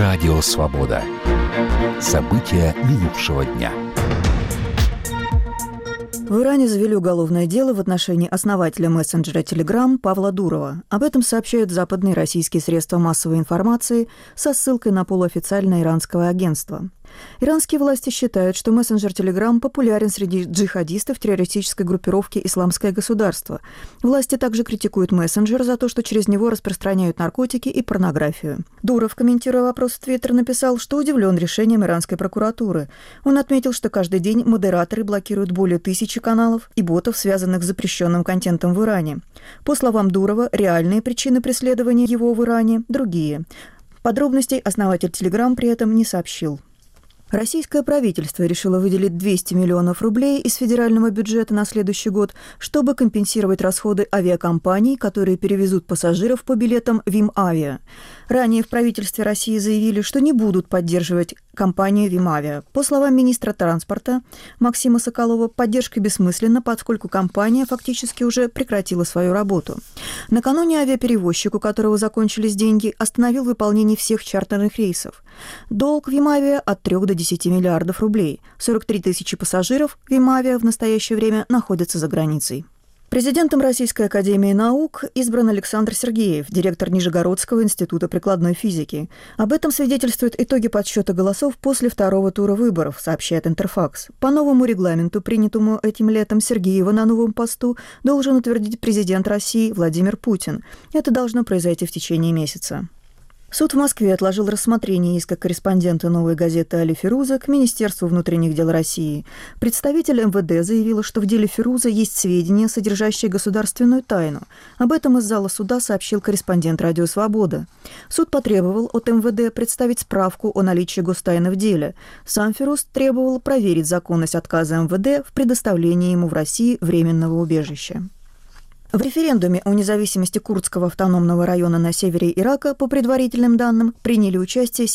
Радио «Свобода». События минувшего дня. В Иране завели уголовное дело в отношении основателя мессенджера Telegram Павла Дурова. Об этом сообщают западные российские средства массовой информации со ссылкой на полуофициальное иранское агентство. Иранские власти считают, что мессенджер Telegram популярен среди джихадистов террористической группировки «Исламское государство». Власти также критикуют мессенджер за то, что через него распространяют наркотики и порнографию. Дуров, комментируя вопрос в Твиттер, написал, что удивлен решением иранской прокуратуры. Он отметил, что каждый день модераторы блокируют более 1000 каналов и ботов, связанных с запрещенным контентом в Иране. По словам Дурова, реальные причины преследования его в Иране другие. Подробностей основатель Telegram при этом не сообщил. Российское правительство решило выделить 200 миллионов рублей из федерального бюджета на следующий год, чтобы компенсировать расходы авиакомпаний, которые перевезут пассажиров по билетам ВимАвиа. Ранее в правительстве России заявили, что не будут поддерживать компанию ВимАвиа. По словам министра транспорта Максима Соколова, поддержка бессмысленна, поскольку компания фактически уже прекратила свою работу. Накануне авиаперевозчик, у которого закончились деньги, остановил выполнение всех чартерных рейсов. Долг ВимАвиа от 3 до 10 миллиардов рублей. 43 тысячи пассажиров ВимАвиа в настоящее время находятся за границей. Президентом Российской академии наук избран Александр Сергеев, директор Нижегородского института прикладной физики. Об этом свидетельствуют итоги подсчета голосов после второго тура выборов, сообщает Интерфакс. По новому регламенту, принятому этим летом, Сергеева на новом посту должен утвердить президент России Владимир Путин. Это должно произойти в течение месяца. Суд в Москве отложил рассмотрение иска корреспондента «Новой газеты» Али Фируза к Министерству внутренних дел России. Представитель МВД заявила, что в деле Фируза есть сведения, содержащие государственную тайну. Об этом из зала суда сообщил корреспондент «Радио Свобода». Суд потребовал от МВД представить справку о наличии гостайны в деле. Сам Фируз требовал проверить законность отказа МВД в предоставлении ему в России временного убежища. В референдуме о независимости Курдского автономного района на севере Ирака, по предварительным данным, приняли участие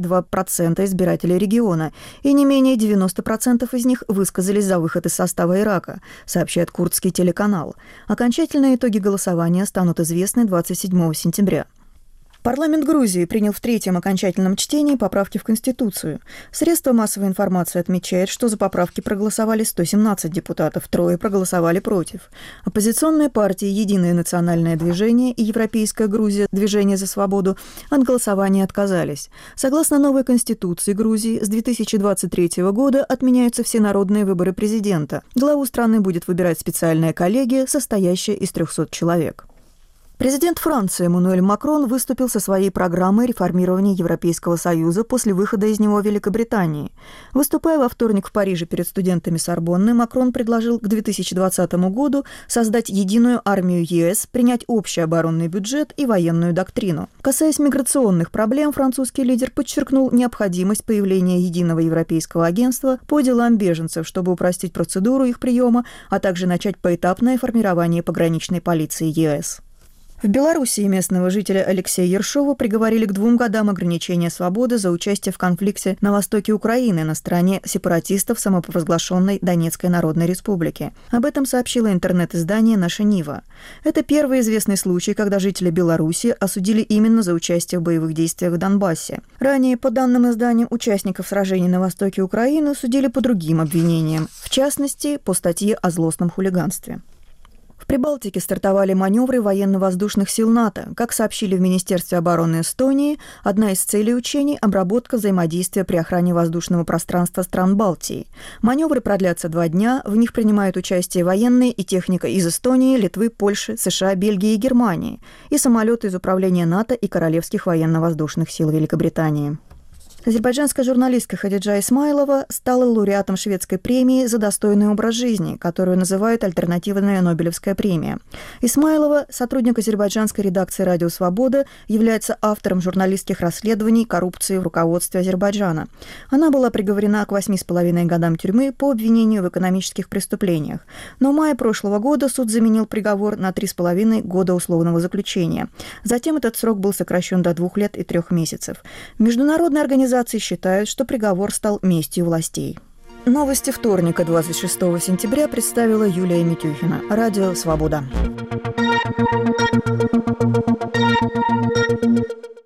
72% избирателей региона, и не менее 90% из них высказались за выход из состава Ирака, сообщает курдский телеканал. Окончательные итоги голосования станут известны 27 сентября. Парламент Грузии принял в третьем окончательном чтении поправки в Конституцию. Средства массовой информации отмечают, что за поправки проголосовали 117 депутатов, 3 проголосовали против. Оппозиционные партии «Единое национальное движение» и «Европейская Грузия. Движение за свободу» от голосования отказались. Согласно новой Конституции Грузии, с 2023 года отменяются все народные выборы президента. Главу страны будет выбирать специальная коллегия, состоящая из 300 человек. Президент Франции Эммануэль Макрон выступил со своей программой реформирования Европейского Союза после выхода из него Великобритании. Выступая во вторник в Париже перед студентами Сорбонны, Макрон предложил к 2020 году создать единую армию ЕС, принять общий оборонный бюджет и военную доктрину. Касаясь миграционных проблем, французский лидер подчеркнул необходимость появления единого европейского агентства по делам беженцев, чтобы упростить процедуру их приема, а также начать поэтапное формирование пограничной полиции ЕС. В Белоруссии местного жителя Алексея Ершова приговорили к 2 годам ограничения свободы за участие в конфликте на востоке Украины на стороне сепаратистов самопровозглашенной Донецкой Народной Республики. Об этом сообщило интернет-издание «Наша Нива». Это первый известный случай, когда жители Беларуси осудили именно за участие в боевых действиях в Донбассе. Ранее, по данным издания, участников сражений на востоке Украины судили по другим обвинениям, в частности, по статье о злостном хулиганстве. В Прибалтике стартовали маневры военно-воздушных сил НАТО. Как сообщили в Министерстве обороны Эстонии, одна из целей учений – обработка взаимодействия при охране воздушного пространства стран Балтии. Маневры продлятся 2 дня, в них принимают участие военные и техника из Эстонии, Литвы, Польши, США, Бельгии и Германии, и самолеты из управления НАТО и Королевских военно-воздушных сил Великобритании. Азербайджанская журналистка Хадиджа Исмайлова стала лауреатом шведской премии за достойный образ жизни, которую называют альтернативная Нобелевская премия. Исмайлова, сотрудник азербайджанской редакции «Радио Свобода», является автором журналистских расследований коррупции в руководстве Азербайджана. Она была приговорена к 8,5 годам тюрьмы по обвинению в экономических преступлениях. Но в мае прошлого года суд заменил приговор на 3,5 года условного заключения. Затем этот срок был сокращен до 2 лет и 3 месяцев. Международная организация считают, что приговор стал местью властей. Новости вторника, 26 сентября, представила Юлия Митюхина. Радио «Свобода».